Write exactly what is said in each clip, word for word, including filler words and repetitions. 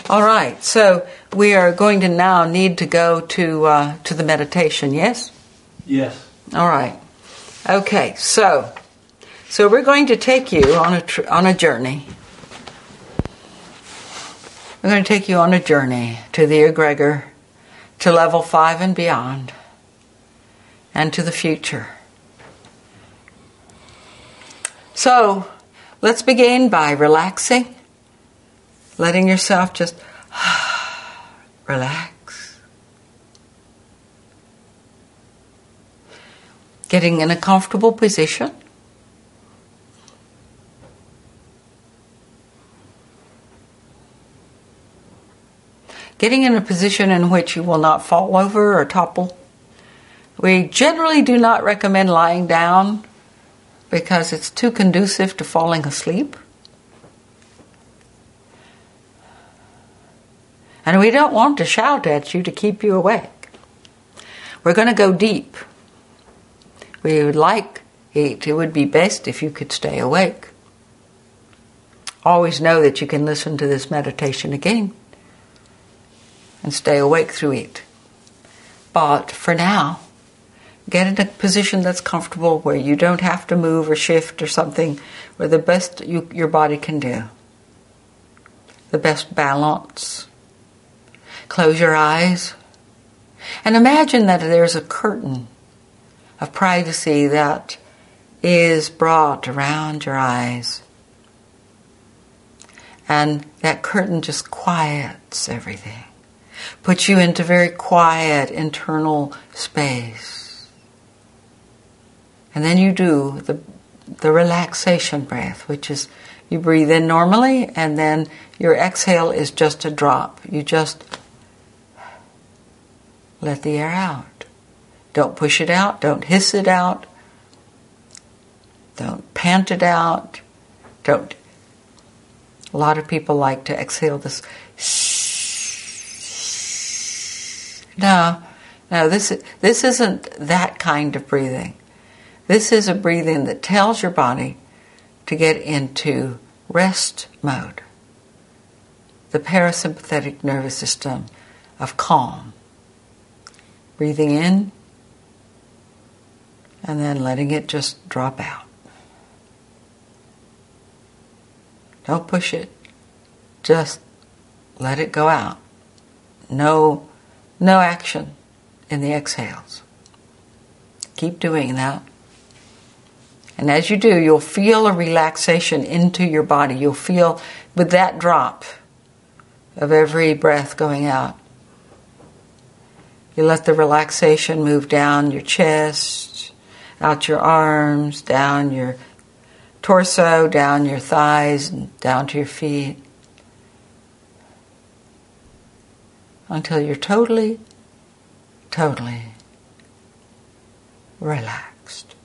All right, so we are going to now need to go to uh, to the meditation, yes? Yes. All right. Okay, so so we're going to take you on a tr- on a journey. We're going to take you on a journey to the egregor, to level five and beyond, and to the future. So let's begin by relaxing, letting yourself just relax. Getting in a comfortable position. Getting in a position in which you will not fall over or topple. We generally do not recommend lying down because it's too conducive to falling asleep. And we don't want to shout at you to keep you awake. We're going to go deep. We would like it, it would be best if you could stay awake. Always know that you can listen to this meditation again and stay awake through it. But for now, get in a position that's comfortable where you don't have to move or shift or something, where the best you, your body can do. The best balance. Close your eyes and imagine that there's a curtain of privacy that is brought around your eyes. And that curtain just quiets everything. Puts you into very quiet internal space. And then you do the, the relaxation breath, which is you breathe in normally and then your exhale is just a drop. You just let the air out. Don't push it out. Don't hiss it out. Don't pant it out. Don't. A lot of people like to exhale this. No, no. This is, this isn't that kind of breathing. This is a breathing that tells your body to get into rest mode. The parasympathetic nervous system of calm. Breathing in. And then letting it just drop out. Don't push it. Just let it go out. No, no action in the exhales. Keep doing that. And as you do, you'll feel a relaxation into your body. You'll feel with that drop of every breath going out. You let the relaxation move down your chest, out your arms, down your torso, down your thighs, and down to your feet. Until you're totally, totally relaxed.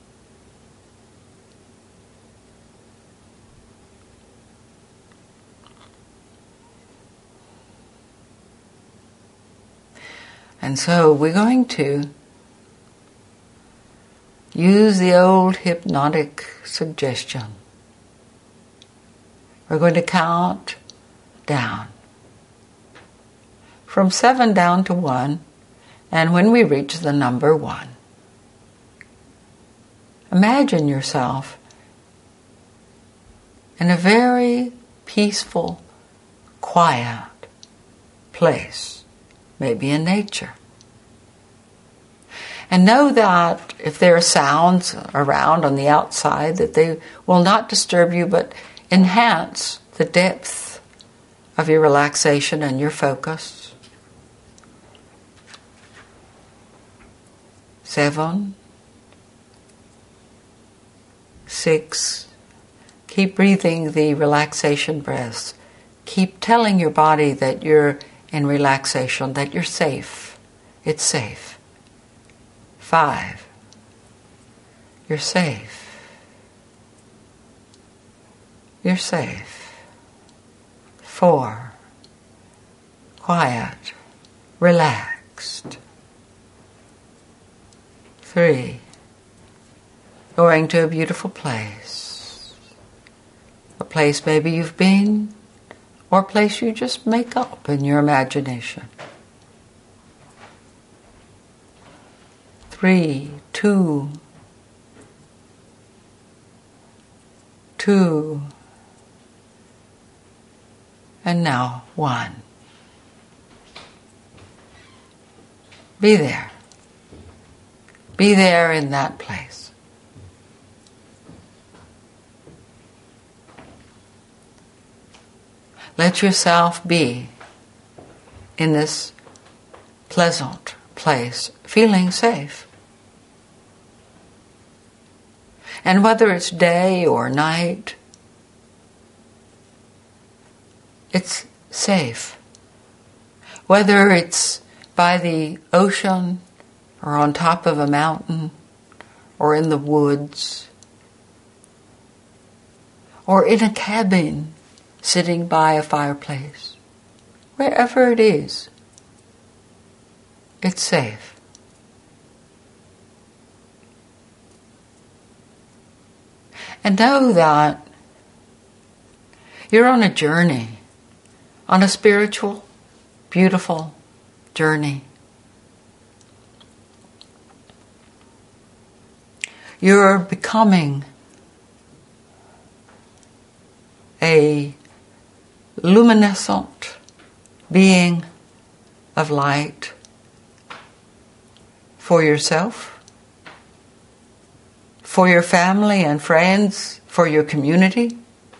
And so we're going to use the old hypnotic suggestion. We're going to count down. From seven down to one, and when we reach the number one, imagine yourself in a very peaceful, quiet place, maybe in nature. And know that if there are sounds around on the outside, that they will not disturb you, but enhance the depth of your relaxation and your focus. Seven. Six. Keep breathing the relaxation breaths. Keep telling your body that you're in relaxation, that you're safe. It's safe. Five. You're safe. You're safe. Four. Quiet. Relaxed. Three. Going to a beautiful place. A place maybe you've been, or a place you just make up in your imagination. Three, two, two, and now one. Be there. Be there in that place. Let yourself be in this pleasant place, feeling safe. And whether it's day or night, it's safe. Whether it's by the ocean or on top of a mountain or in the woods or in a cabin sitting by a fireplace, wherever it is, it's safe. And know that you're on a journey, on a spiritual, beautiful journey. You're becoming a luminescent being of light for yourself, for your family and friends, for your community,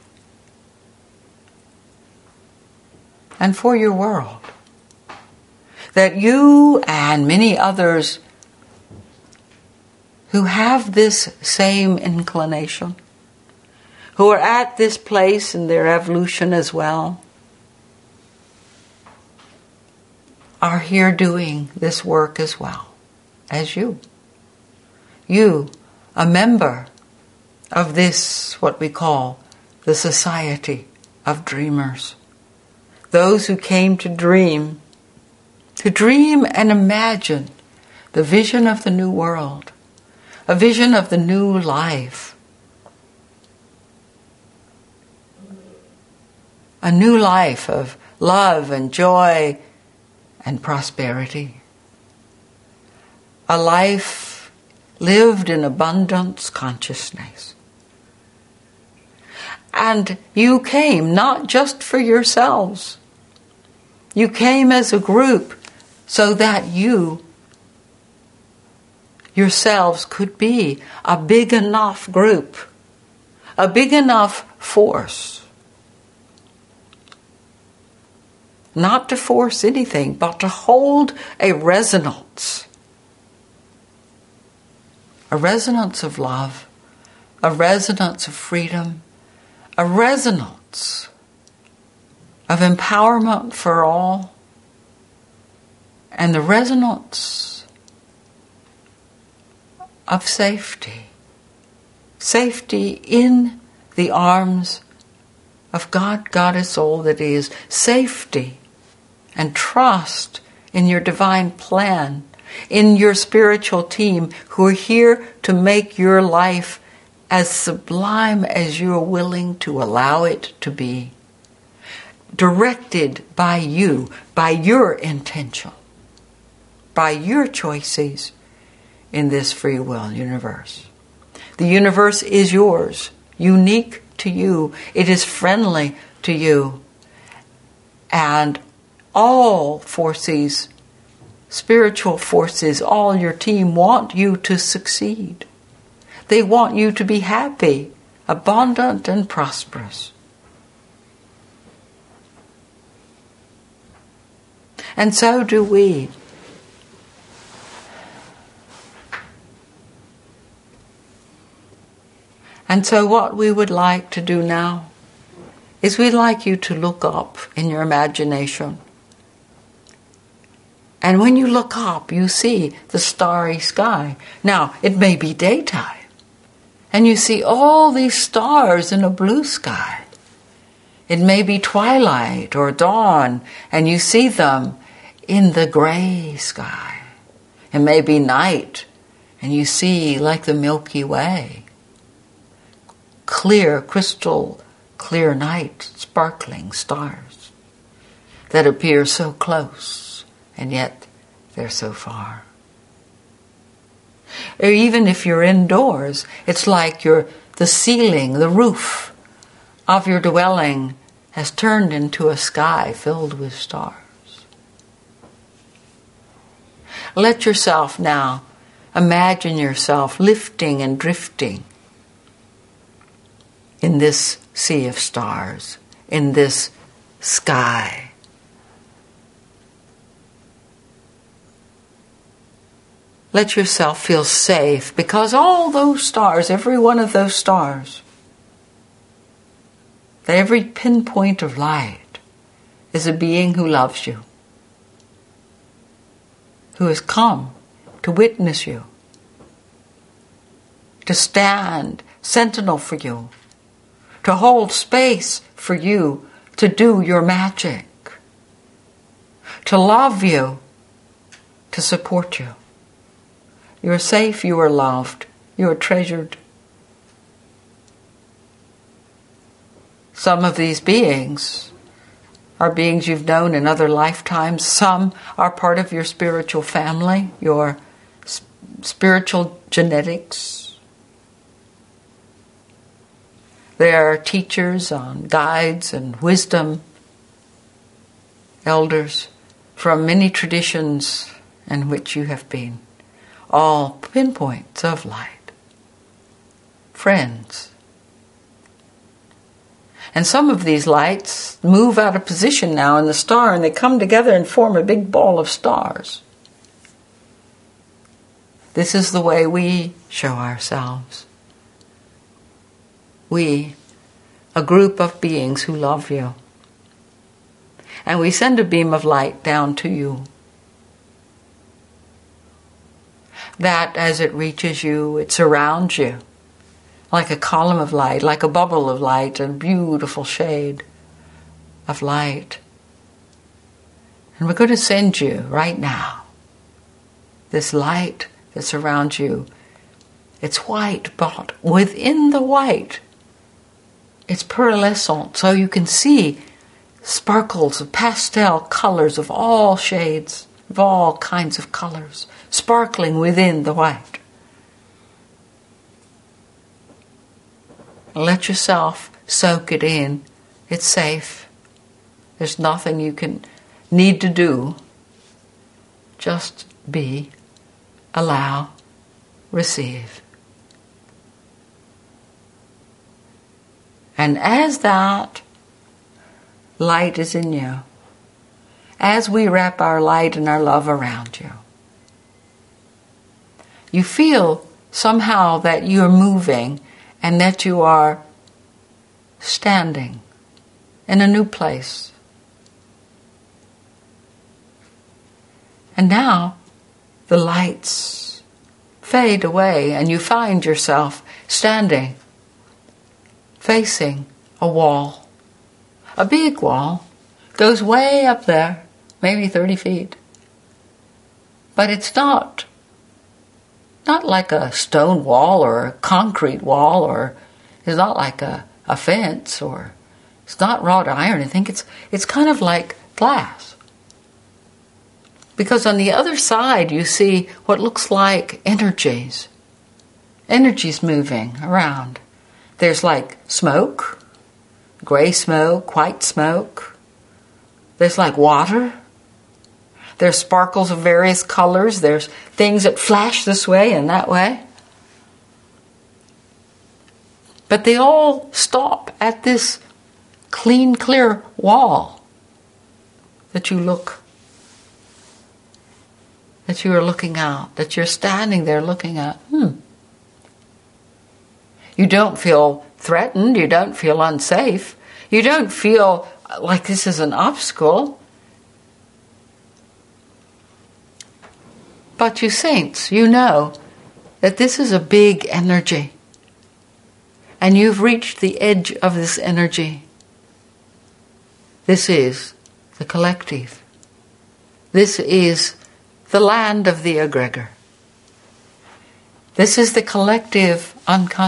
and for your world. That you and many others who have this same inclination, who are at this place in their evolution as well, are here doing this work as well as you. You, a member of this, what we call the Society of Dreamers. Those who came to dream, to dream and imagine the vision of the new world, a vision of the new life, a new life of love and joy and prosperity, a life lived in abundance consciousness. And you came not just for yourselves. You came as a group so that you yourselves could be a big enough group, a big enough force. Not to force anything, but to hold a resonance. A resonance of love, a resonance of freedom, a resonance of empowerment for all, and the resonance of safety. Safety in the arms of God, Goddess, all that is. Safety and trust in your divine plan, in your spiritual team who are here to make your life as sublime as you're willing to allow it to be. Directed by you, by your intention, by your choices in this free will universe. The universe is yours, unique to you. It is friendly to you. And all forces, spiritual forces, all your team want you to succeed. They want you to be happy, abundant, and prosperous. And so do we. And so what we would like to do now is we'd like you to look up in your imagination. And when you look up, you see the starry sky. Now, it may be daytime, and you see all these stars in a blue sky. It may be twilight or dawn, and you see them in the gray sky. It may be night, and you see, like the Milky Way, clear, crystal clear night, sparkling stars. that appear so close, and yet they're so far. Or even if you're indoors, it's like you're, the ceiling, the roof of your dwelling has turned into a sky filled with stars. Let yourself now imagine yourself lifting and drifting in this sea of stars, in this sky. Let yourself feel safe, because all those stars, every one of those stars, every pinpoint of light is a being who loves you, who has come to witness you, to stand sentinel for you, to hold space for you, to do your magic, to love you, to support you. You are safe, you are loved, you are treasured. Some of these beings are beings you've known in other lifetimes. Some are part of your spiritual family, your sp- spiritual genetics. They are teachers, um, guides, and wisdom elders from many traditions in which you have been. All pinpoints of light. Friends. And some of these lights move out of position now in the star, and they come together and form a big ball of stars. This is the way we show ourselves. We, a group of beings who love you. And we send a beam of light down to you. That as it reaches you, it surrounds you like a column of light, like a bubble of light, a beautiful shade of light. And we're going to send you right now this light that surrounds you. It's white, but within the white, it's pearlescent, so you can see sparkles of pastel colors of all shades, of all kinds of colors, sparkling within the white. Let yourself soak it in. It's safe. There's nothing you can need to do. Just be, allow, receive. And as that light is in you, as we wrap our light and our love around you, you feel somehow that you're moving and that you are standing in a new place. And now the lights fade away and you find yourself standing, facing a wall. A big wall, goes way up there, maybe thirty feet. But it's not Not like a stone wall or a concrete wall, or it's not like a, a fence, or it's not wrought iron. I think it's it's kind of like glass. Because on the other side you see what looks like energies. Energies moving around. There's like smoke, gray smoke, white smoke. There's like water. There's sparkles of various colors. There's things that flash this way and that way. But they all stop at this clean, clear wall that you look, that you are looking out, that you're standing there looking at. Hmm. You don't feel threatened. You don't feel unsafe. You don't feel like this is an obstacle. But you saints, you know that this is a big energy. And you've reached the edge of this energy. This is the collective. This is the land of the egregor. This is the collective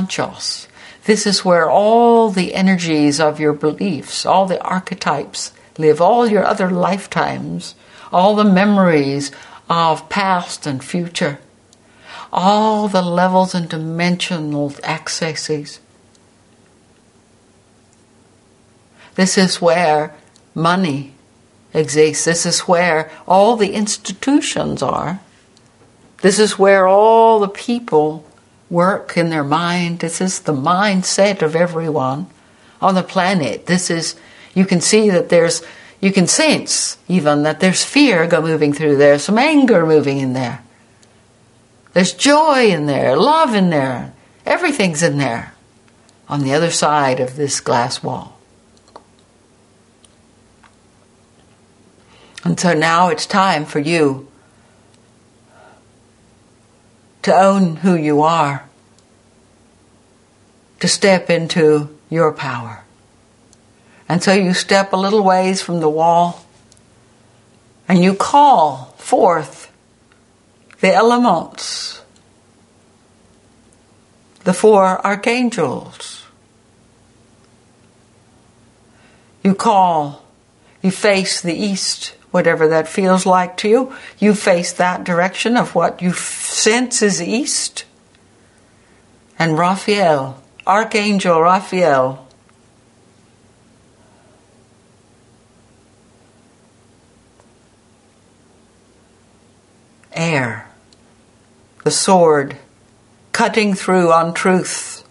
unconscious. This is where all the energies of your beliefs, all the archetypes live all your other lifetimes, all the memories of past and future, all the levels and dimensional accesses. This is where money exists. This is where all the institutions are. This is where all the people work in their mind. This is the mindset of everyone on the planet. This is, you can see that there's, you can sense even that there's fear go moving through there, some anger moving in there. There's joy in there, love in there. Everything's in there on the other side of this glass wall. And so now it's time for you to own who you are, to step into your power. And so you step a little ways from the wall and you call forth the elements, the four archangels. You call, you face the east, whatever that feels like to you. You face that direction of what you sense is east. And Raphael, Archangel Raphael, air, the sword, cutting through on truth,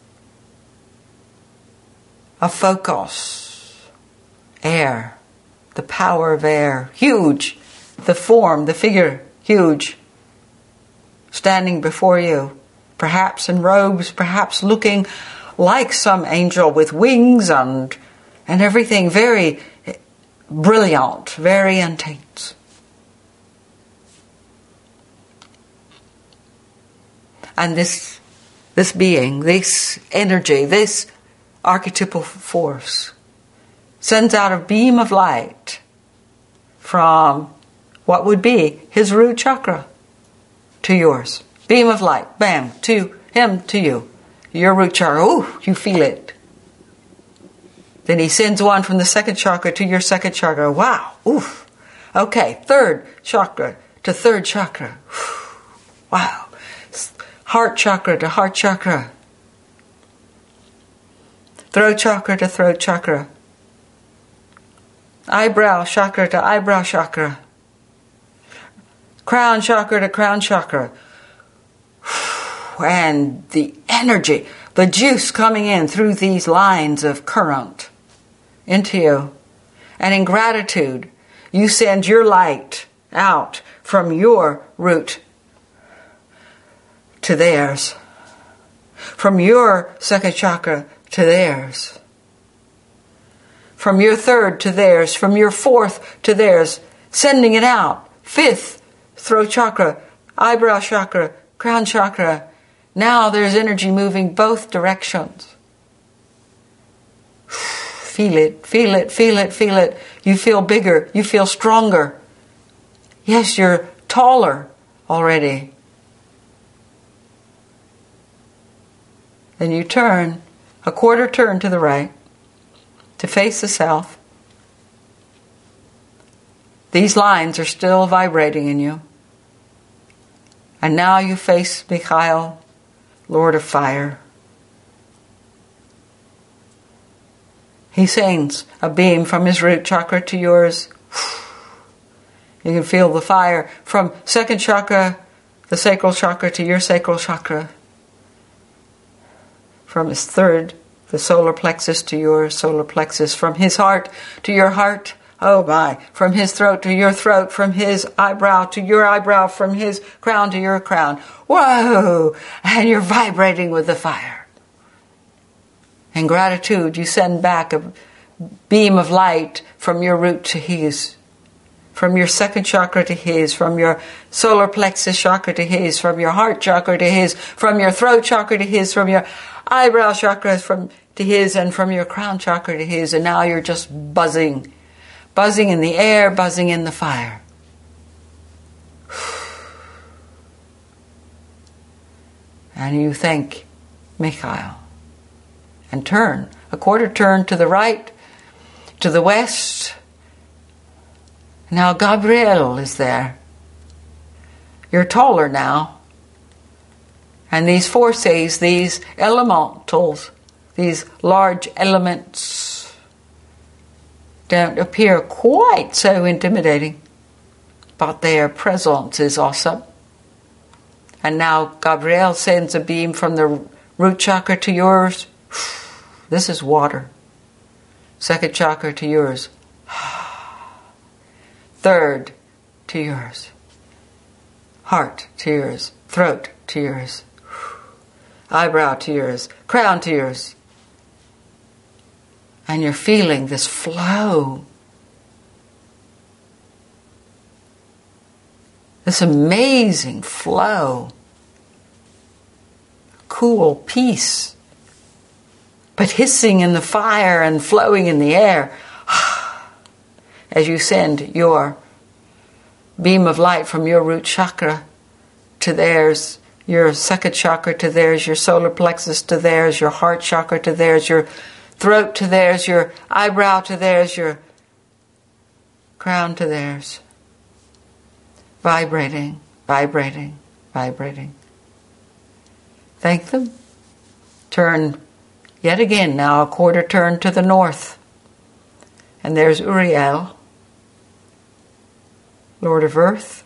a focus, air, the power of air, huge, the form, the figure, huge, standing before you, perhaps in robes, perhaps looking like some angel with wings and, and everything very brilliant, very intense. And this, this being, this energy, this archetypal force sends out a beam of light from what would be his root chakra to yours. Beam of light, bam, to him, to you. Your root chakra, ooh, you feel it. Then he sends one from the second chakra to your second chakra. Wow, oof. Okay, third chakra to third chakra. Wow. Heart chakra to heart chakra. Throat chakra to throat chakra. Eyebrow chakra to eyebrow chakra. Crown chakra to crown chakra. And the energy, the juice coming in through these lines of current into you. And in gratitude, you send your light out from your root to theirs. From your second chakra to theirs. From your third to theirs. From your fourth to theirs. Sending it out. Fifth, throat chakra, eyebrow chakra, crown chakra. Now there's energy moving both directions. Feel it, feel it, feel it, feel it. You feel bigger. You feel stronger. Yes, you're taller already. Then you turn, a quarter turn to the right, to face the south. These lines are still vibrating in you. And now you face Michael, Lord of Fire. He sends a beam from his root chakra to yours. You can feel the fire from second chakra, the sacral chakra, to your sacral chakra. From his third, the solar plexus, to your solar plexus. From his heart to your heart. Oh my. From his throat to your throat. From his eyebrow to your eyebrow. From his crown to your crown. Whoa! And you're vibrating with the fire. In gratitude, you send back a beam of light from your root to his. From your second chakra to his. From your solar plexus chakra to his. From your heart chakra to his. From your throat chakra to his. From your eyebrow chakra from to his, and from your crown chakra to his, and now you're just buzzing. Buzzing in the air, buzzing in the fire. And you thank Michael. And turn, a quarter turn to the right, to the west, Now Gabriel is there. You're taller now. And these forces, these elementals, these large elements, don't appear quite so intimidating, but their presence is awesome. And now Gabriel sends a beam from the root chakra to yours. This is water. Second chakra to yours. Third to yours. Heart to yours. Throat to yours. Eyebrow to yours. Crown to yours. And you're feeling this flow. This amazing flow. Cool peace. But hissing in the fire and flowing in the air. As you send your beam of light from your root chakra to theirs, your second chakra to theirs, your solar plexus to theirs, your heart chakra to theirs, your throat to theirs, your eyebrow to theirs, your crown to theirs. Vibrating, vibrating, vibrating. Thank them. Turn yet again now, a quarter turn to the north. And there's Uriel, Lord of Earth,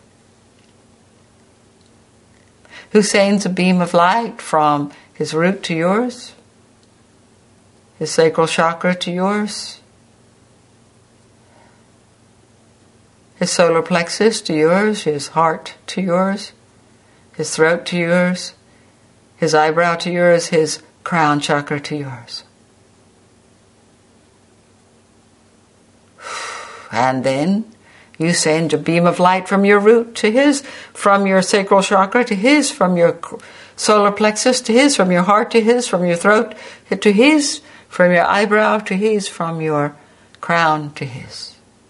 who sends a beam of light from his root to yours, his sacral chakra to yours, his solar plexus to yours, his heart to yours, his throat to yours, his eyebrow to yours, his crown chakra to yours. And then you send a beam of light from your root to his, from your sacral chakra to his, from your solar plexus to his, from your heart to his, from your throat to his, from your eyebrow to his, from your crown to his.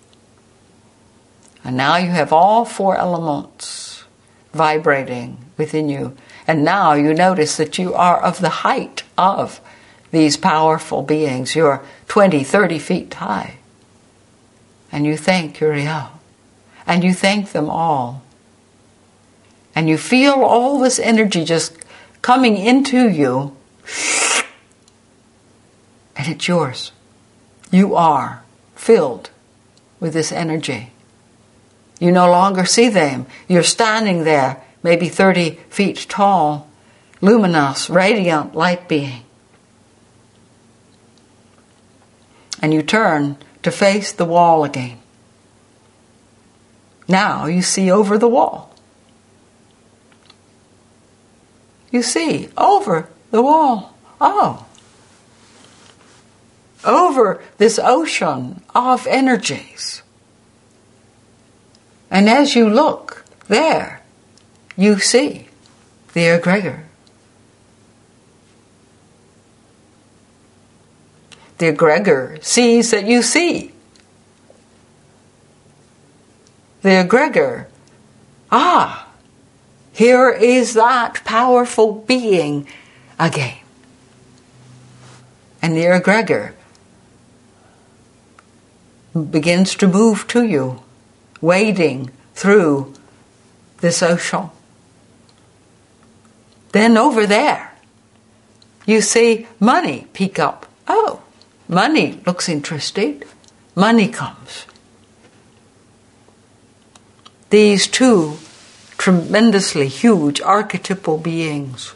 And now you have all four elements vibrating within you. And now you notice that you are of the height of these powerful beings. You're twenty, thirty feet high. And you thank Uriel. And you thank them all. And you feel all this energy just coming into you. And it's yours. You are filled with this energy. You no longer see them. You're standing there, maybe thirty feet tall, luminous, radiant light being. And you turn to face the wall again. Now you see over the wall. You see over the wall. Oh. Over this ocean of energies. And as you look there, you see the egregor. The egregor sees that you see. The egregor, ah, here is that powerful being again. And the egregor begins to move to you, wading through this ocean. Then over there, you see money peek up. Oh, money looks interesting. Money comes. These two tremendously huge archetypal beings,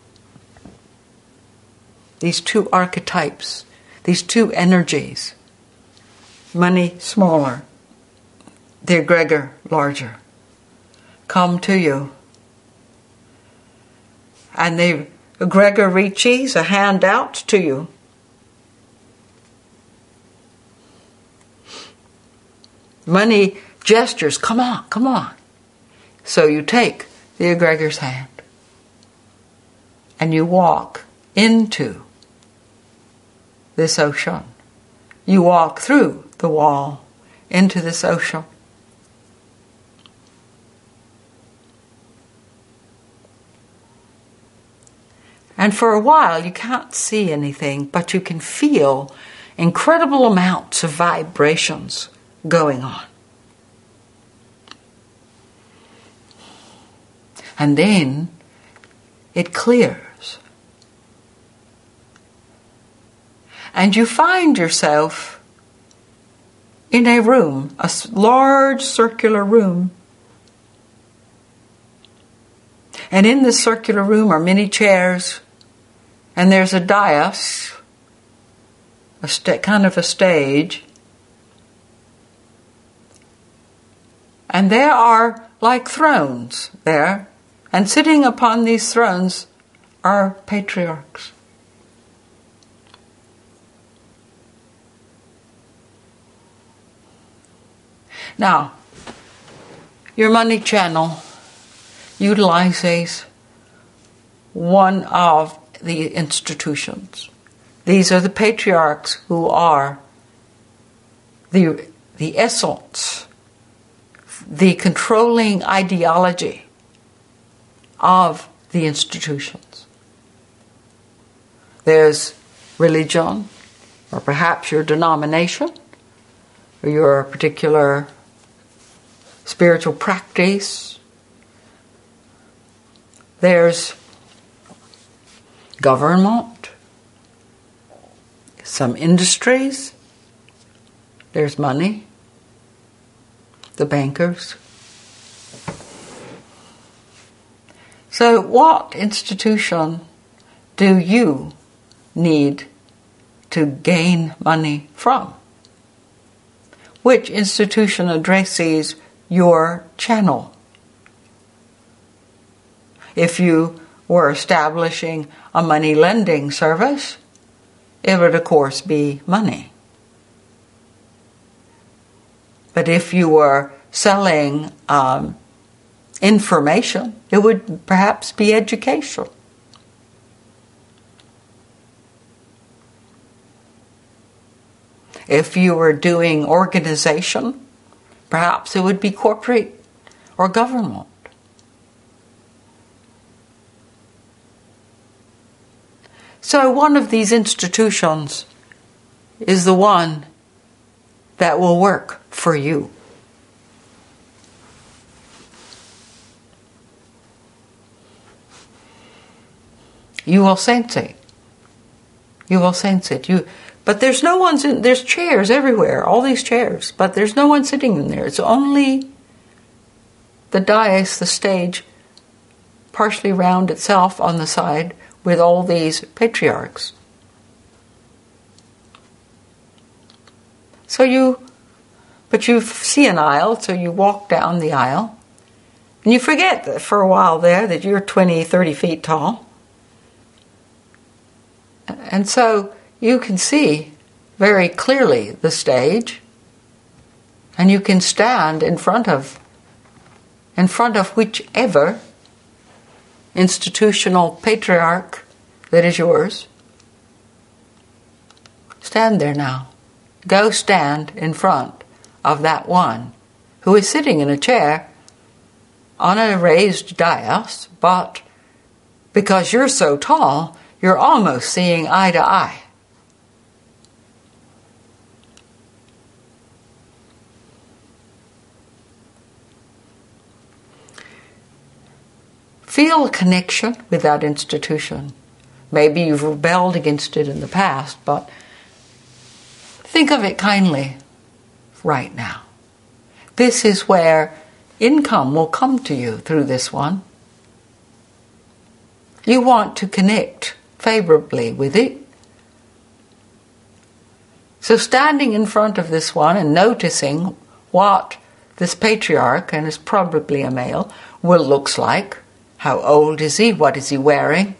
these two archetypes, these two energies, money smaller, the egregor larger, come to you. And the egregor reaches a hand out to you. Money gestures, come on, come on. So you take the egregor's hand and you walk into this ocean. You walk through the wall into this ocean. And for a while you can't see anything, but you can feel incredible amounts of vibrations going on. And then it clears. And you find yourself in a room, a large circular room. And in this circular room are many chairs, and there's a dais, a sta- kind of a stage. And there are like thrones there, and sitting upon these thrones are patriarchs. Now, your money channel utilizes one of the institutions. These are the patriarchs who are the, the essence, the controlling ideology of the institutions. There's religion, or perhaps your denomination, or your particular spiritual practice. There's government, some industries, there's money, the bankers. So what institution do you need to gain money from? Which institution addresses your channel? If you were establishing a money lending service, it would of course be money. But if you were selling um, information, it would perhaps be educational. If you were doing organization, perhaps it would be corporate or government. So one of these institutions is the one that will work for you. You will sense it. You will sense it. You, but there's no one. There's chairs everywhere. All these chairs, but there's no one sitting in there. It's only the dais, the stage, partially round itself on the side, with all these patriarchs. So you, but you see an aisle, so you walk down the aisle, and you forget that for a while there that you're twenty, thirty feet tall. And so you can see very clearly the stage, and you can stand in front of, in front of whichever institutional patriarch that is yours. Stand there now. Go stand in front of that one who is sitting in a chair on a raised dais, but because you're so tall, you're almost seeing eye to eye. Feel a connection with that institution. Maybe you've rebelled against it in the past, but think of it kindly right now. This is where income will come to you through this one. You want to connect favorably with it. So standing in front of this one and noticing what this patriarch, and is probably a male, will looks like. How old is he? What is he wearing?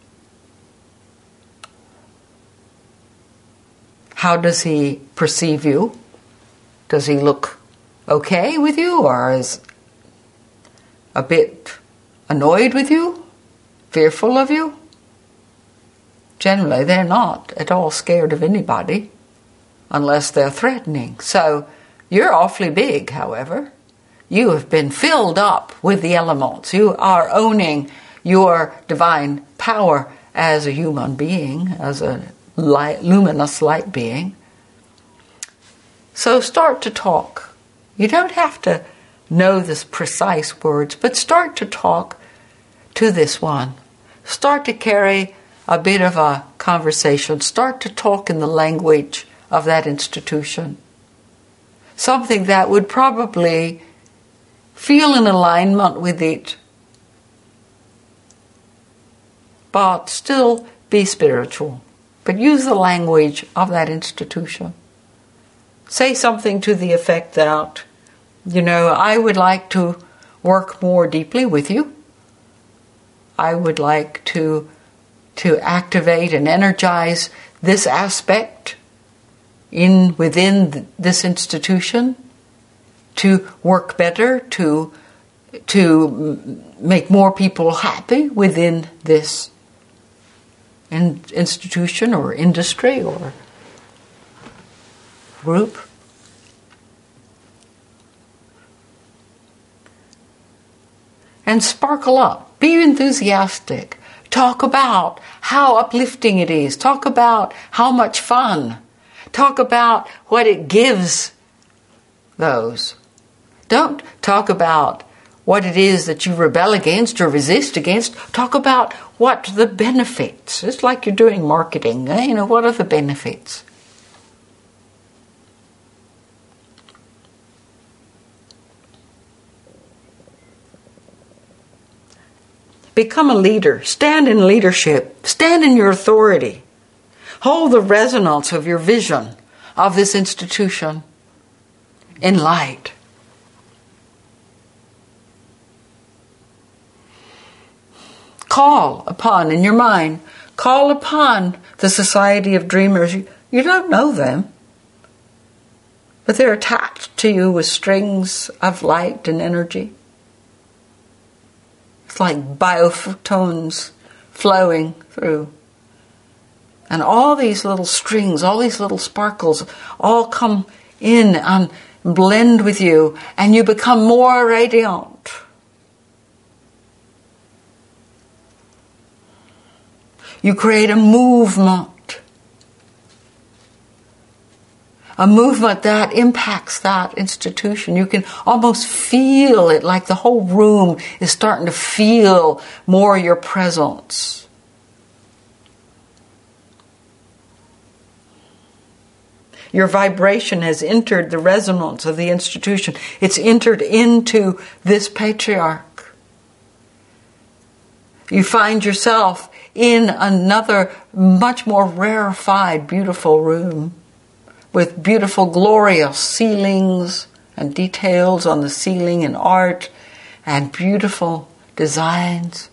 How does he perceive you? Does he look okay with you, or is a bit annoyed with you? Fearful of you? Generally, they're not at all scared of anybody unless they're threatening. So you're awfully big, however. You have been filled up with the elements. You are owning your divine power as a human being, as a light, luminous light being. So start to talk. You don't have to know the precise words, but start to talk to this one. Start to carry a bit of a conversation. Start to talk in the language of that institution. Something that would probably feel in alignment with it, but still be spiritual. But use the language of that institution. Say something to the effect that, you know, I would like to work more deeply with you. I would like to, to activate and energize this aspect in within this institution, to work better, to, to make more people happy within this in, institution or industry or group. And sparkle up. Be enthusiastic. Talk about how uplifting it is. Talk about how much fun. Talk about what it gives those. Don't talk about what it is that you rebel against or resist against. Talk about what the benefits. It's like you're doing marketing. You know, what are the benefits? Become a leader. Stand in leadership. Stand in your authority. Hold the resonance of your vision of this institution in light. Call upon, in your mind, call upon the Society of Dreamers. You, you don't know them, but they're attached to you with strings of light and energy. It's like biophotons flowing through. And all these little strings, all these little sparkles, all come in and blend with you, and you become more radiant. You create a movement. A movement that impacts that institution. You can almost feel it, like the whole room is starting to feel more your presence. Your vibration has entered the resonance of the institution. It's entered into this patriarch. You find yourself in another much more rarefied, beautiful room with beautiful, glorious ceilings and details on the ceiling and art and beautiful designs.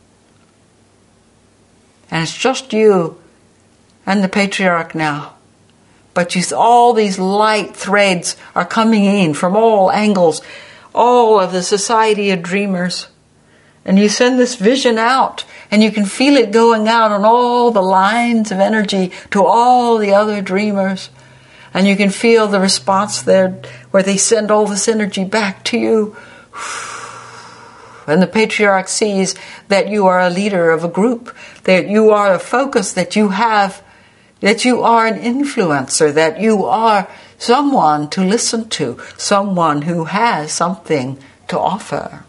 And it's just you and the patriarch now. But you, all these light threads are coming in from all angles, all of the Society of Dreamers. And you send this vision out, and you can feel it going out on all the lines of energy to all the other dreamers. And you can feel the response there where they send all this energy back to you. And the patriarch sees that you are a leader of a group, that you are a focus, that you have that you are an influencer, that you are someone to listen to, someone who has something to offer.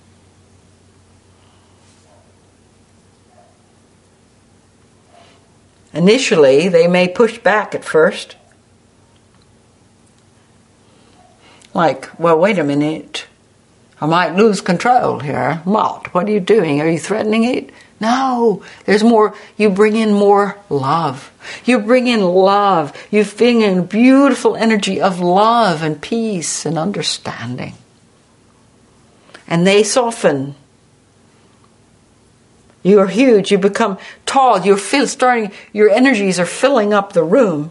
Initially, they may push back at first. Like, well, wait a minute. I might lose control here. What? What are you doing? Are you threatening it? No, there's more. You bring in more love. You bring in love. You bring in beautiful energy of love and peace and understanding. And they soften. You are huge. You become tall. You're fill, starting. Your energies are filling up the room.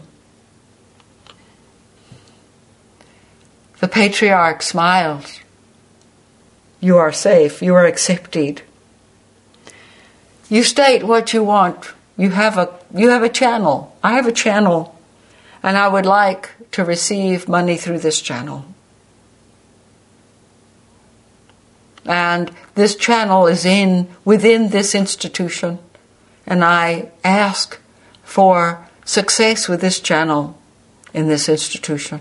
The patriarch smiles. You are safe. You are accepted. You state what you want. You have a you have a channel. I have a channel, and I would like to receive money through this channel. And this channel is in within this institution, and I ask for success with this channel in this institution,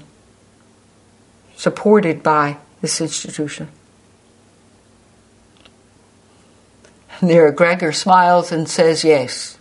supported by this institution. The egregor smiles and says yes.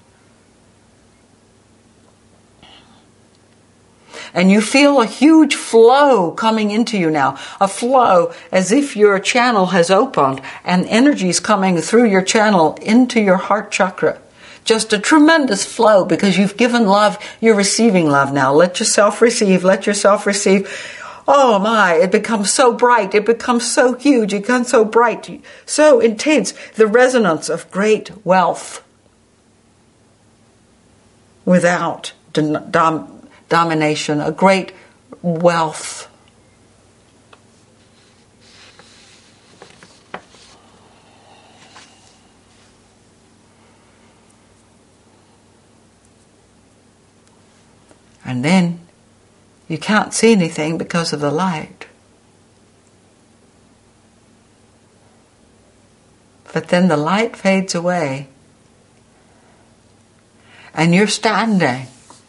And you feel a huge flow coming into you now. A flow as if your channel has opened and energy is coming through your channel into your heart chakra. Just a tremendous flow because you've given love. You're receiving love now. Let yourself receive. Let yourself receive. Oh my, it becomes so bright. It becomes so huge. It becomes so bright. So intense. The resonance of great wealth without dom- domination. A great wealth. And then you can't see anything because of the light. But then the light fades away. And you're standing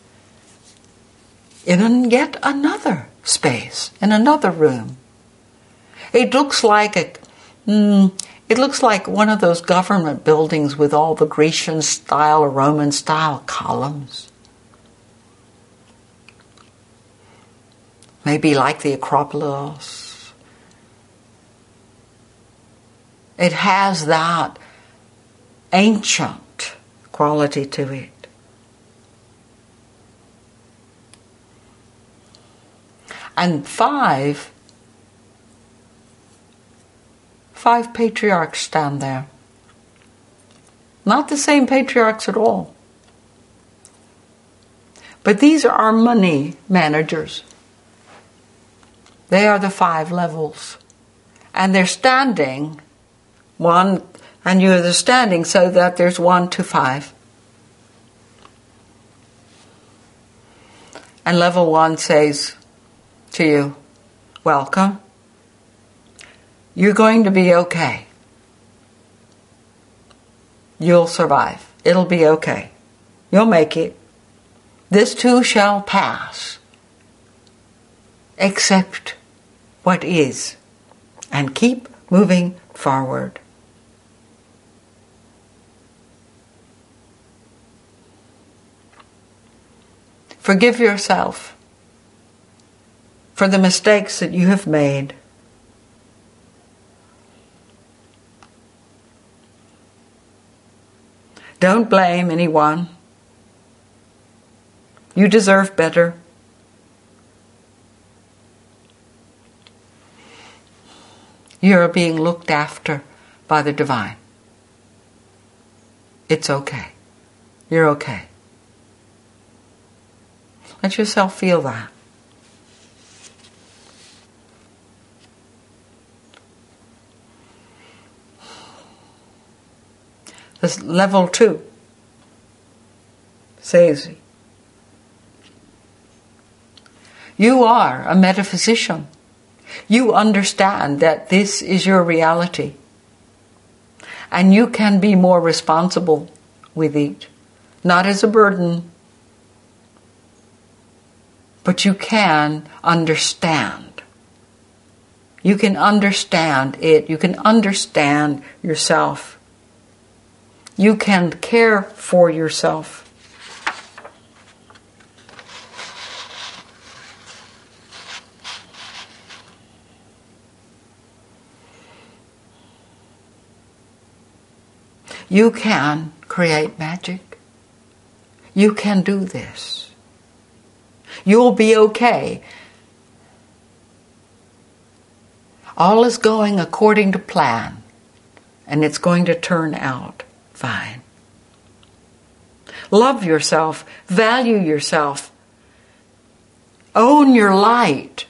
in yet another space, in another room. It looks like a, mm, it looks like one of those government buildings with all the Grecian style or Roman style columns. Maybe like the Acropolis. It has that ancient quality to it. And five, five patriarchs stand there. Not the same patriarchs at all. But these are our money managers. They are the five levels. And they're standing, one, and you're the standing so that there's one to five. And level one says to you, welcome. You're going to be okay. You'll survive. It'll be okay. You'll make it. This too shall pass. Accept what is and keep moving forward. Forgive yourself for the mistakes that you have made. Don't blame anyone. You deserve better. You're being looked after by the divine. It's okay. You're okay. Let yourself feel that. This level two says, you are a metaphysician. You understand that this is your reality. And you can be more responsible with it. Not as a burden, but you can understand. You can understand it. You can understand yourself. You can care for yourself. You can create magic. You can do this. You'll be okay. All is going according to plan, and it's going to turn out fine. Love yourself. Value yourself. Own your light.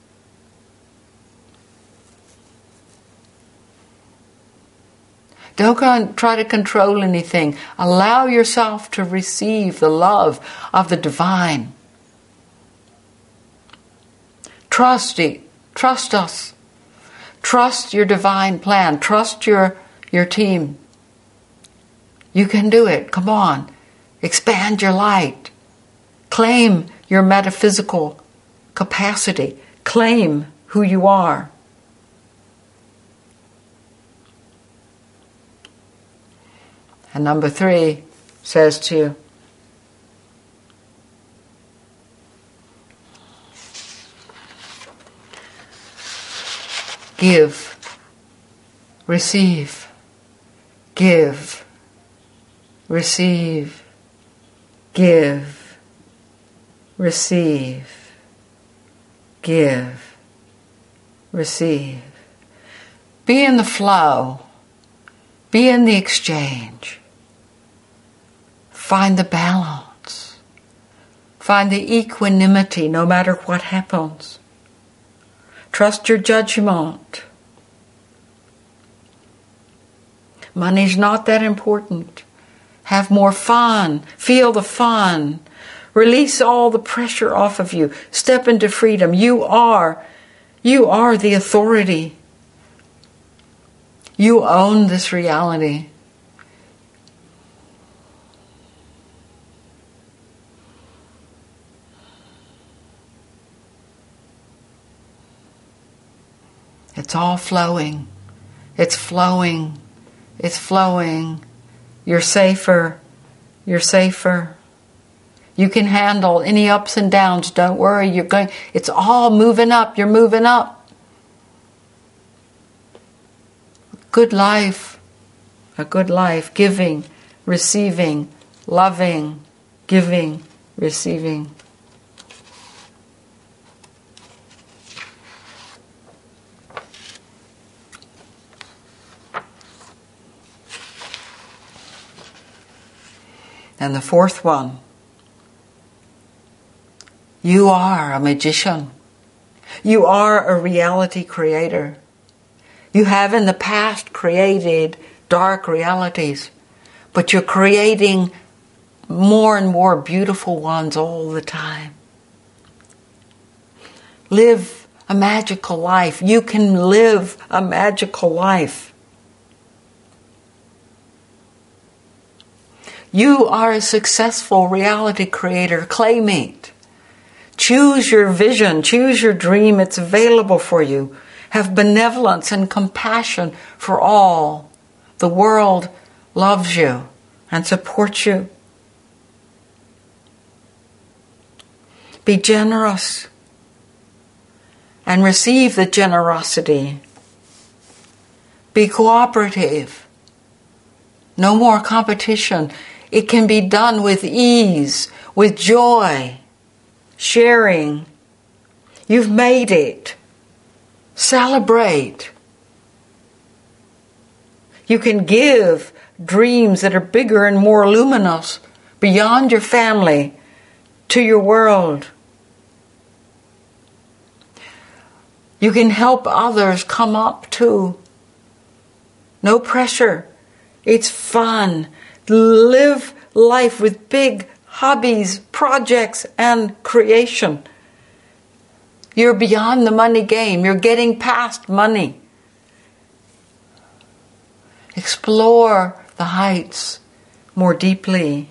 Don't go and try to control anything. Allow yourself to receive the love of the divine. Trust it. Trust us. Trust your divine plan. Trust your, your team. You can do it. Come on. Expand your light. Claim your metaphysical capacity. Claim who you are. And number three says to you, give, receive, give, receive, give, receive, give, receive. Be in the flow. Be in the exchange. Find the balance. Find the equanimity no matter what happens. Trust your judgment. Money's not that important. Have more fun. Feel the fun. Release all the pressure off of you. Step into freedom. You are, you are the authority. You own this reality. It's all flowing. It's flowing. It's flowing. You're safer. You're safer. You can handle any ups and downs. Don't worry. You're going. It's all moving up. You're moving up. Good life. A good life. Giving, receiving, loving, giving, receiving. And the fourth one, you are a magician. You are a reality creator. You have in the past created dark realities, but you're creating more and more beautiful ones all the time. Live a magical life. You can live a magical life. You are a successful reality creator. Claim it. Choose your vision. Choose your dream. It's available for you. Have benevolence and compassion for all. The world loves you and supports you. Be generous and receive the generosity. Be cooperative. No more competition. It can be done with ease, with joy, sharing. You've made it. Celebrate. You can give dreams that are bigger and more luminous beyond your family to your world. You can help others come up too. No pressure. It's fun. Live life with big hobbies, projects, and creation. You're beyond the money game. You're getting past money. Explore the heights more deeply.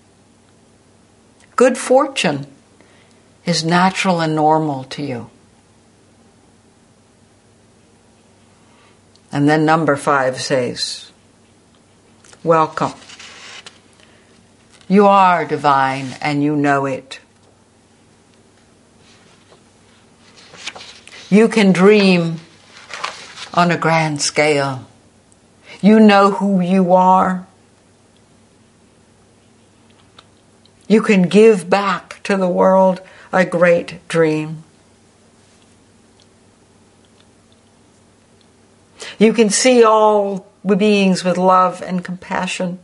Good fortune is natural and normal to you. And then number five says, welcome. You are divine and you know it. You can dream on a grand scale. You know who you are. You can give back to the world a great dream. You can see all beings with love and compassion.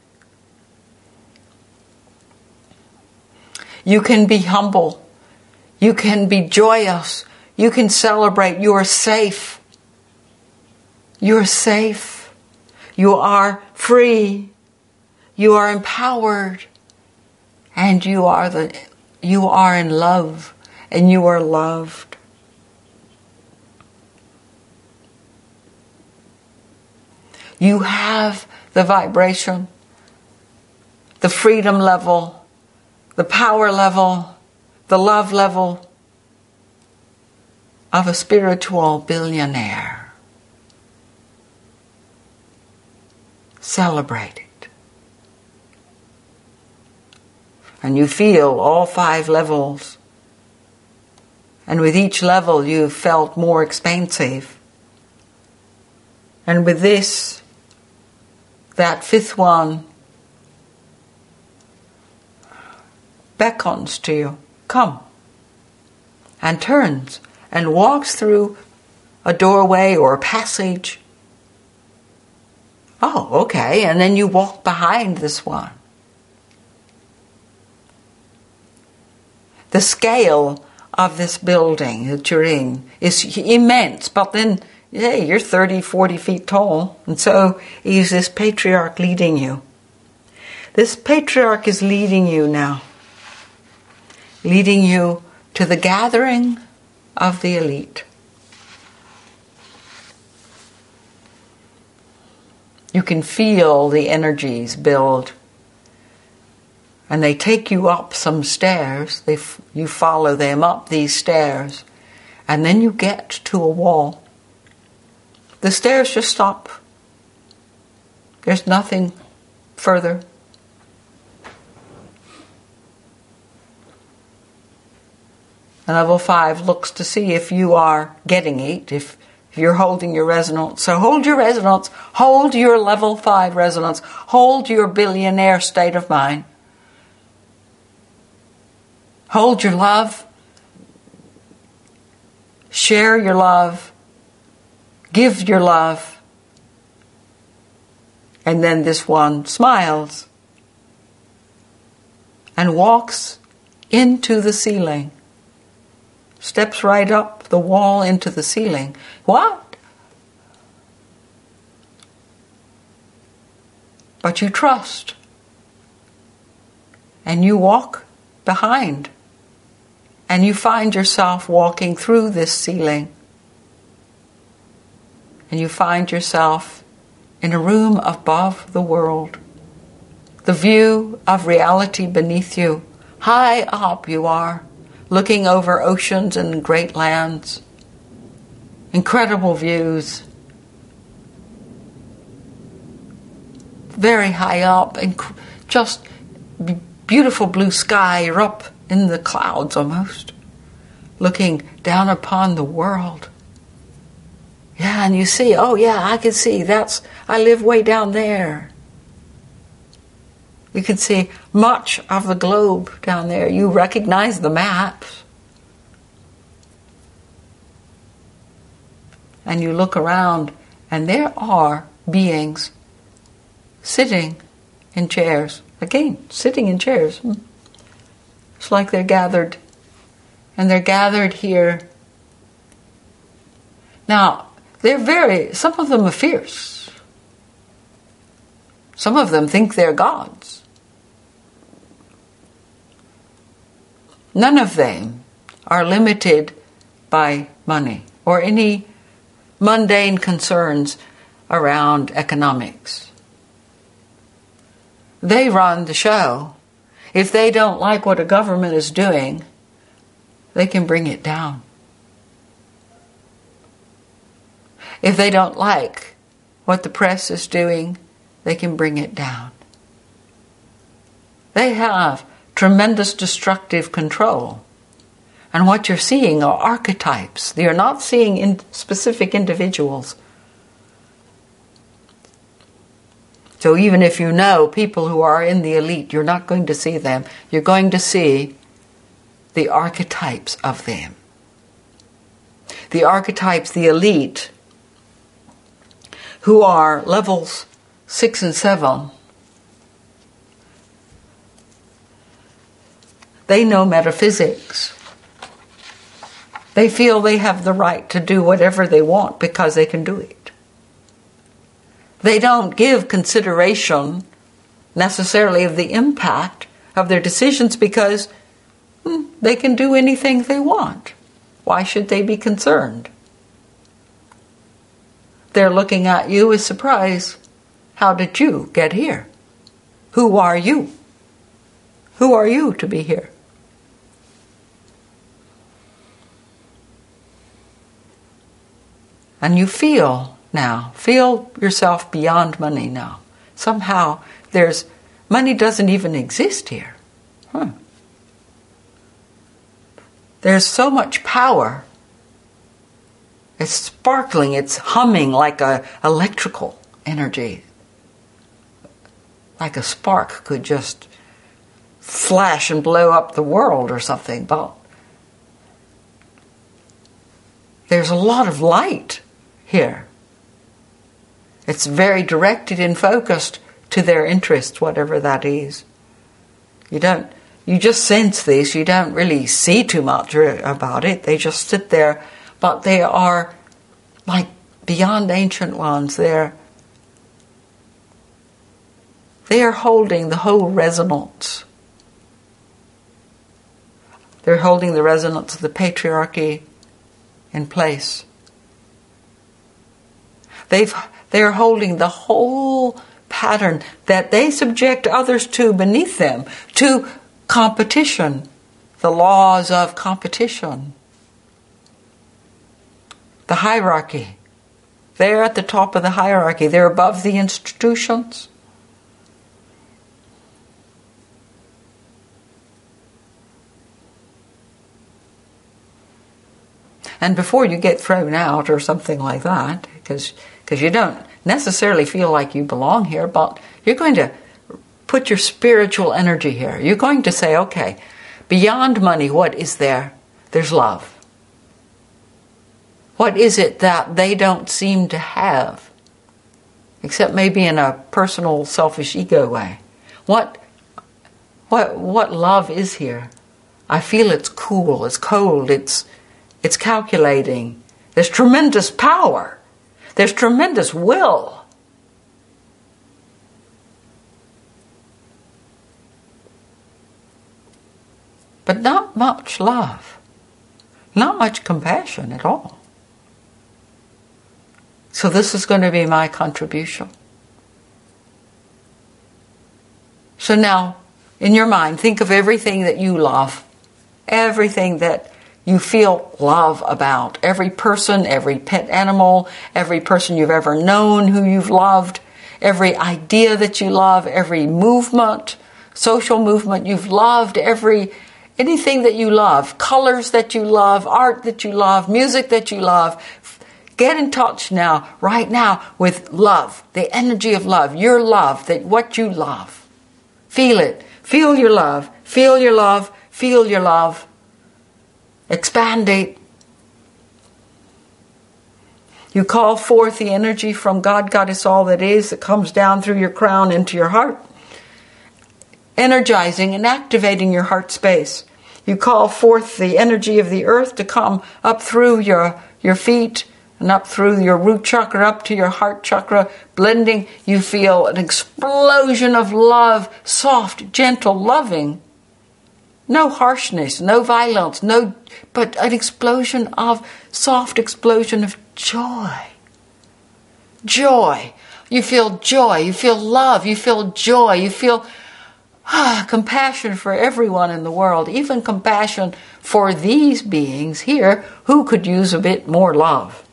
You can be humble. You can be joyous. You can celebrate. You are safe. You are safe. You are free. You are empowered. And you are the you are in love. And you are loved. You have the vibration, the freedom level, the power level, the love level of a spiritual billionaire. Celebrate it. And you feel all five levels. And with each level you felt more expansive. And with this, that fifth one beckons to you, come, and turns and walks through a doorway or a passage. Oh, okay, and then you walk behind this one. The scale of this building that you're in is immense, but then, hey, you're thirty, forty feet tall, and so is this patriarch leading you. This patriarch is leading you now, leading you to the gathering of the elite. You can feel the energies build. And they take you up some stairs. They f- you follow them up these stairs. And then you get to a wall. The stairs just stop. There's nothing further. And level five looks to see if you are getting it, if, if you're holding your resonance. So hold your resonance, hold your level five resonance, hold your billionaire state of mind. Hold your love, share your love, give your love, and then this one smiles and walks into the ceiling, steps right up the wall into the ceiling. What? But you trust, and you walk behind. And you find yourself walking through this ceiling. And you find yourself in a room above the world. The view of reality beneath you. High up you are, looking over oceans and great lands. Incredible views. Very high up, and just beautiful blue sky. You're up in the clouds almost, looking down upon the world. Yeah, and you see, oh yeah, I can see, that's, I live way down there. You can see much of the globe down there. You recognize the maps. And you look around, and there are beings sitting in chairs. Again, sitting in chairs. It's like they're gathered, and they're gathered here. Now, they're very, some of them are fierce. Some of them think they're gods. None of them are limited by money or any mundane concerns around economics. They run the show. If they don't like what a government is doing, they can bring it down. If they don't like what the press is doing, they can bring it down. They have tremendous destructive control. And what you're seeing are archetypes. You're not seeing in specific individuals. So even if you know people who are in the elite, you're not going to see them. You're going to see the archetypes of them. The archetypes, the elite, who are levels six and seven, they know metaphysics. They feel they have the right to do whatever they want because they can do it. They don't give consideration necessarily of the impact of their decisions because hmm, they can do anything they want. Why should they be concerned? They're looking at you with surprise. How did you get here? Who are you? Who are you to be here? And you feel now, feel yourself beyond money now. Somehow there's, money doesn't even exist here. Huh. There's so much power. It's sparkling, it's humming like a electrical energy. Like a spark could just flash and blow up the world or something. But there's a lot of light here. It's very directed and focused to their interest, whatever that is. You don't, you just sense this, you don't really see too much about it. They just sit there, but they are like beyond ancient ones. They're, they are holding the whole resonance. They're holding the resonance of the patriarchy in place. They've, they're holding the whole pattern that they subject others to beneath them, to competition, the laws of competition, the hierarchy. They're at the top of the hierarchy. They're above the institutions. And before you get thrown out or something like that, because because you don't necessarily feel like you belong here, but you're going to put your spiritual energy here. You're going to say, okay, beyond money, what is there? There's love. What is it that they don't seem to have? Except maybe in a personal, selfish ego way. What, what, what love is here? I feel it's cool, it's cold, it's, it's calculating. There's tremendous power. There's tremendous will. But not much love. Not much compassion at all. So this is going to be my contribution. So now, in your mind, think of everything that you love. Everything that you feel love about. Every person, every pet animal, every person you've ever known who you've loved, every idea that you love, every movement, social movement you've loved, every anything that you love, colors that you love, art that you love, music that you love. Get in touch now, right now, with love, the energy of love, your love, that what you love. Feel it. Feel your love. Feel your love. Feel your love. Expand it. You call forth the energy from God, Goddess, all that is, that comes down through your crown into your heart, energizing and activating your heart space. You call forth the energy of the earth to come up through your, your feet and up through your root chakra, up to your heart chakra, blending. You feel an explosion of love, soft, gentle, loving. No harshness, no violence, no, but an explosion of, soft explosion of joy. Joy. You feel joy, you feel love, you feel joy, you feel ah, compassion for everyone in the world, even compassion for these beings here who could use a bit more love.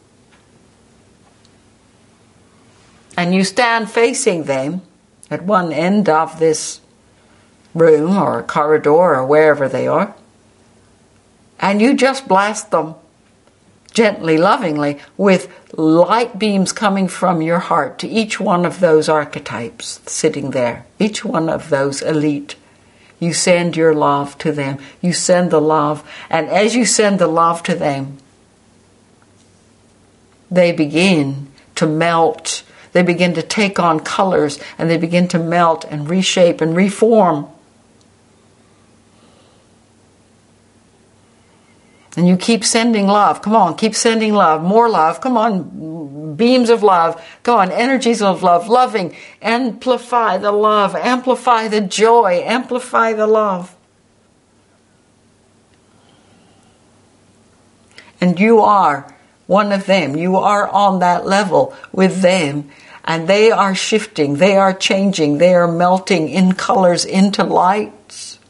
And you stand facing them at one end of this room or corridor or wherever they are, and you just blast them gently, lovingly, with light beams coming from your heart to each one of those archetypes sitting there, each one of those elite. You send your love to them. You send the love, and as you send the love to them, they begin to melt. They begin to take on colors, and they begin to melt and reshape and reform. And you keep sending love. Come on, keep sending love. More love. Come on, beams of love. Come on, energies of love. Loving. Amplify the love. Amplify the joy. Amplify the love. And you are one of them. You are on that level with them. And they are shifting. They are changing. They are melting in colors into lights.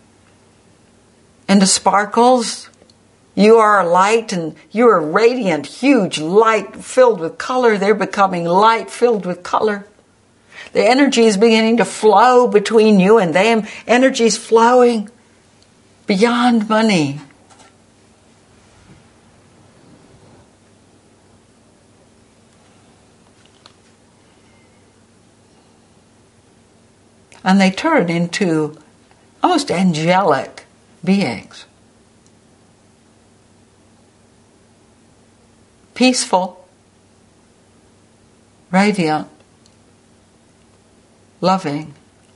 Into sparkles. You are light and you are radiant, huge light filled with color. They're becoming light filled with color. The energy is beginning to flow between you and them. Energy is flowing beyond money. And they turn into almost angelic beings. Peaceful, radiant, loving.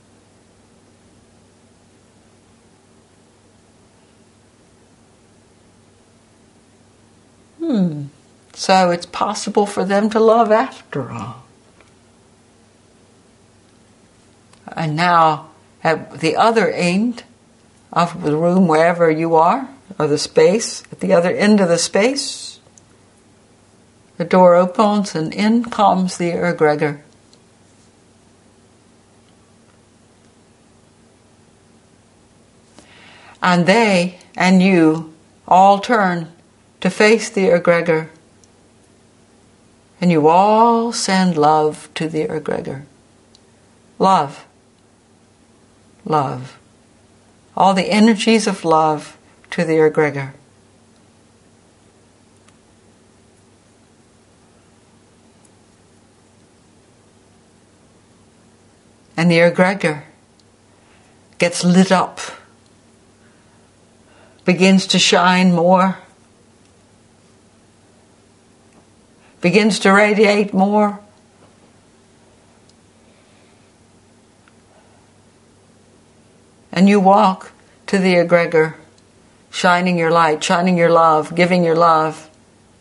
Hmm. So it's possible for them to love after all. And now, at the other end of the room, wherever you are, or the space, at the other end of the space, the door opens and in comes the egregor. And they and you all turn to face the egregor. And you all send love to the egregor. Love. Love. All the energies of love to the egregor. And the egregor gets lit up, begins to shine more, begins to radiate more. And you walk to the egregor, shining your light, shining your love, giving your love.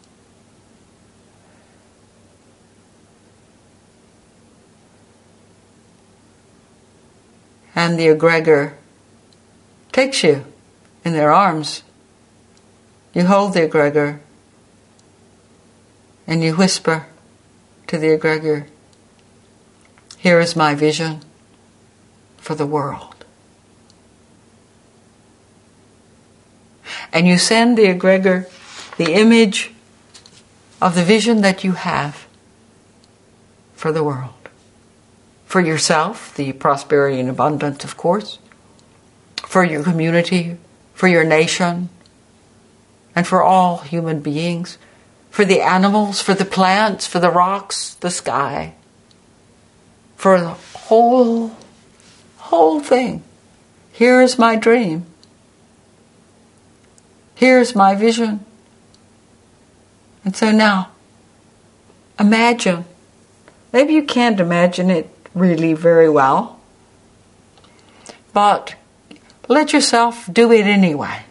And the egregor takes you in their arms. You hold the egregor and you whisper to the egregor, "Here is my vision for the world." And you send the egregor the image of the vision that you have for the world. For yourself, the prosperity and abundance, of course. For your community, for your nation, and for all human beings. For the animals, for the plants, for the rocks, the sky. For the whole, whole thing. Here is my dream. Here's my vision. And so now, imagine. Maybe you can't imagine it really very well, but let yourself do it anyway.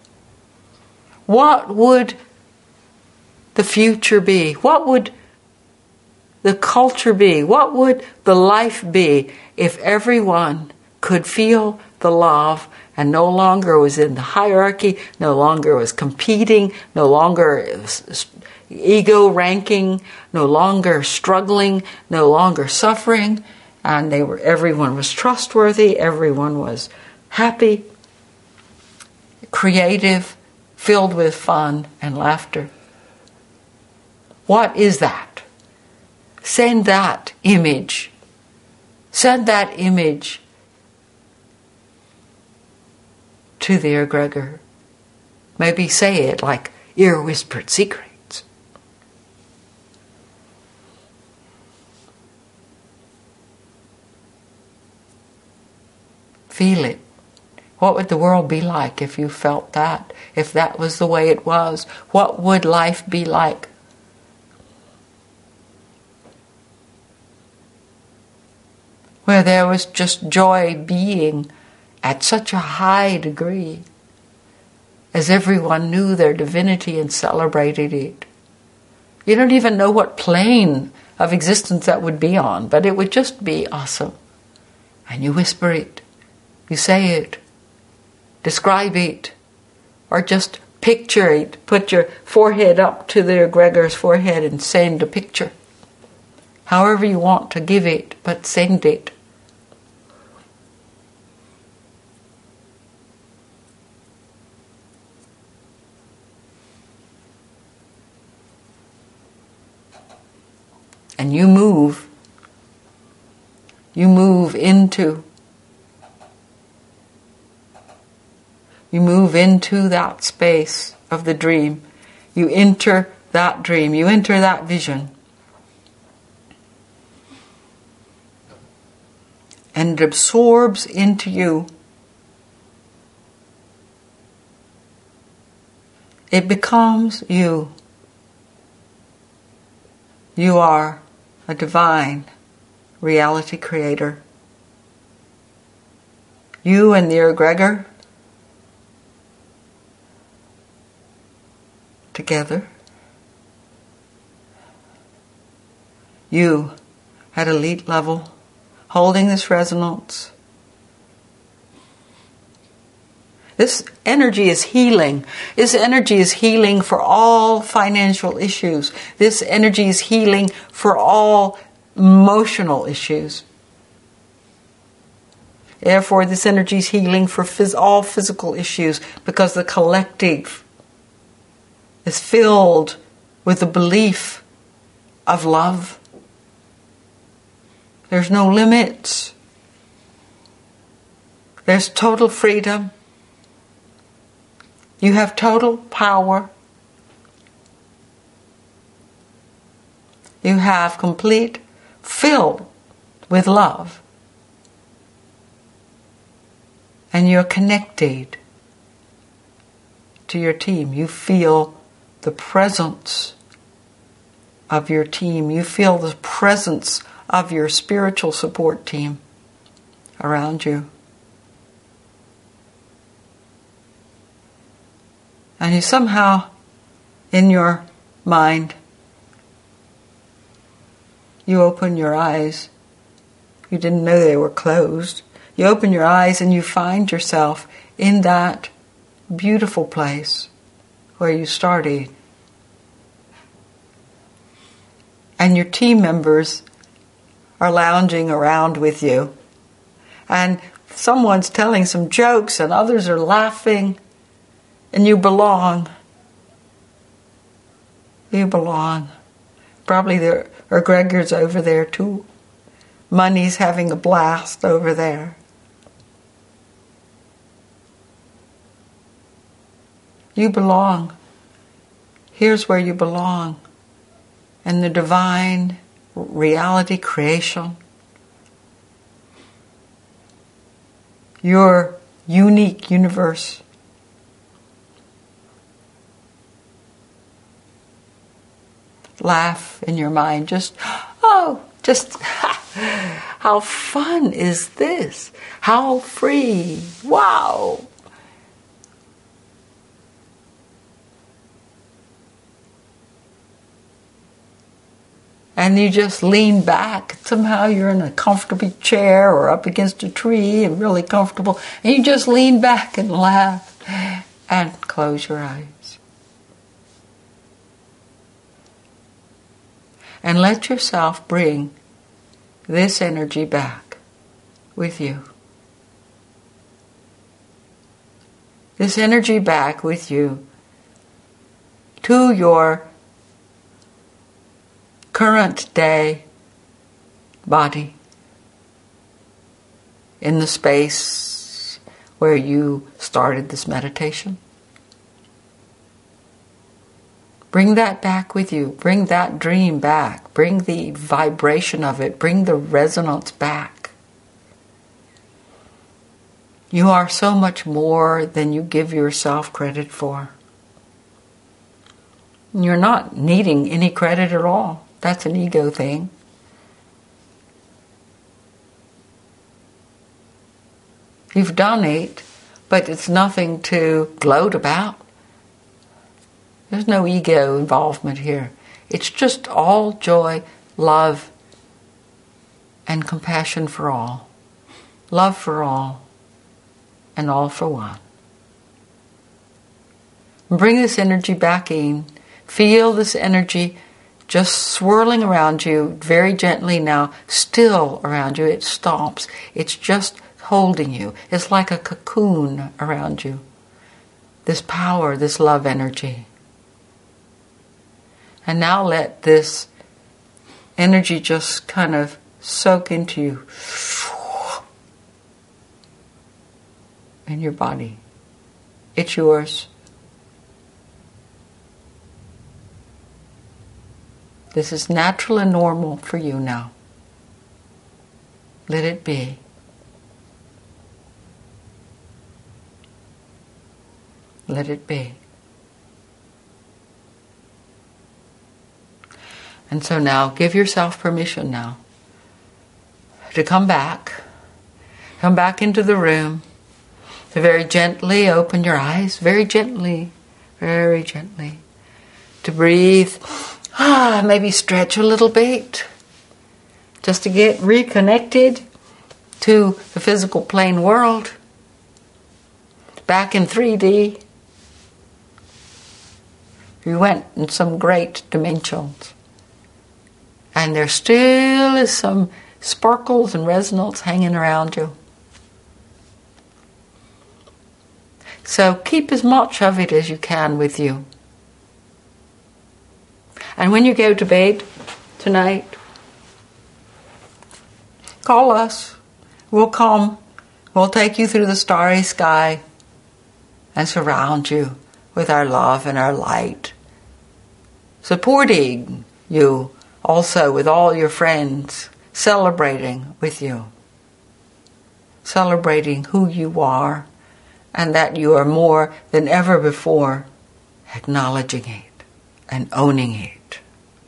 What would the future be? What would the culture be? What would the life be if everyone could feel the love and no longer was in the hierarchy, no longer was competing, no longer was ego ranking, no longer struggling, no longer suffering, and they were everyone was trustworthy, everyone was happy, creative, filled with fun and laughter. What is that? Send that image. Send that image to the egregor. Maybe say it like ear-whispered secrets. Feel it. What would the world be like if you felt that? If that was the way it was? What would life be like? Where there was just joy being at such a high degree, as everyone knew their divinity and celebrated it. You don't even know what plane of existence that would be on, but it would just be awesome. And you whisper it, you say it, describe it, or just picture it. Put your forehead up to the egregor's forehead and send a picture. However you want to give it, but send it. And you move You move into. You move into that space of the dream. You enter that dream. You enter that vision. And it absorbs into you. It becomes you. You are a divine reality creator. You and the egregor together. You at elite level, holding this resonance. This energy is healing. This energy is healing for all financial issues. This energy is healing for all emotional issues. Therefore, this energy is healing for phys- all physical issues, because the collective is filled with the belief of love. There's no limits. There's total freedom. You have total power. You have complete fill with love. And you're connected to your team. You feel the presence of your team. You feel the presence of your spiritual support team around you. And you somehow, in your mind, you open your eyes. You didn't know they were closed. You open your eyes and you find yourself in that beautiful place where you started. And your team members are lounging around with you. And someone's telling some jokes and others are laughing. And you belong. You belong. Probably there are egregors over there too. Money's having a blast over there. You belong. Here's where you belong. In the divine reality creation. Your unique universe. Laugh in your mind. Just, oh, just, how fun is this? How free. Wow. And you just lean back. Somehow you're in a comfortable chair or up against a tree and really comfortable. And you just lean back and laugh and close your eyes. And let yourself bring this energy back with you. This energy back with you to your current day body in the space where you started this meditation. Bring that back with you. Bring that dream back. Bring the vibration of it. Bring the resonance back. You are so much more than you give yourself credit for. You're not needing any credit at all. That's an ego thing. You've done it, but it's nothing to gloat about. There's no ego involvement here. It's just all joy, love, and compassion for all. Love for all, and all for one. Bring this energy back in. Feel this energy just swirling around you very gently now, still around you. It stops. It's just holding you. It's like a cocoon around you. This power, this love energy. And now let this energy just kind of soak into you in your body. It's yours. This is natural and normal for you now. Let it be. Let it be. And so now, give yourself permission now to come back. Come back into the room. To very gently open your eyes. Very gently. Very gently. To breathe. Ah, maybe stretch a little bit. Just to get reconnected to the physical plane world. Back in three D. You went in some great dimensions. And there still is some sparkles and resonance hanging around you. So keep as much of it as you can with you. And when you go to bed tonight, call us. We'll come. We'll take you through the starry sky and surround you with our love and our light, supporting you also with all your friends, celebrating with you, celebrating who you are and that you are more than ever before, acknowledging it and owning it.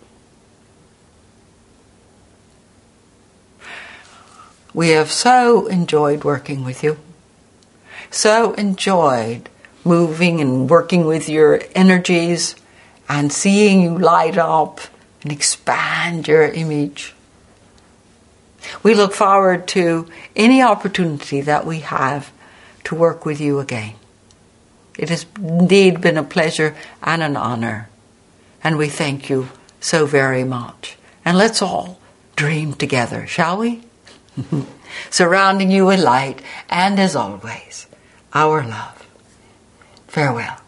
We have so enjoyed working with you, so enjoyed moving and working with your energies and seeing you light up and expand your image. We look forward to any opportunity that we have to work with you again. It has indeed been a pleasure and an honor, and we thank you so very much. And let's all dream together, shall we? Surrounding you with light, and as always, our love. Farewell.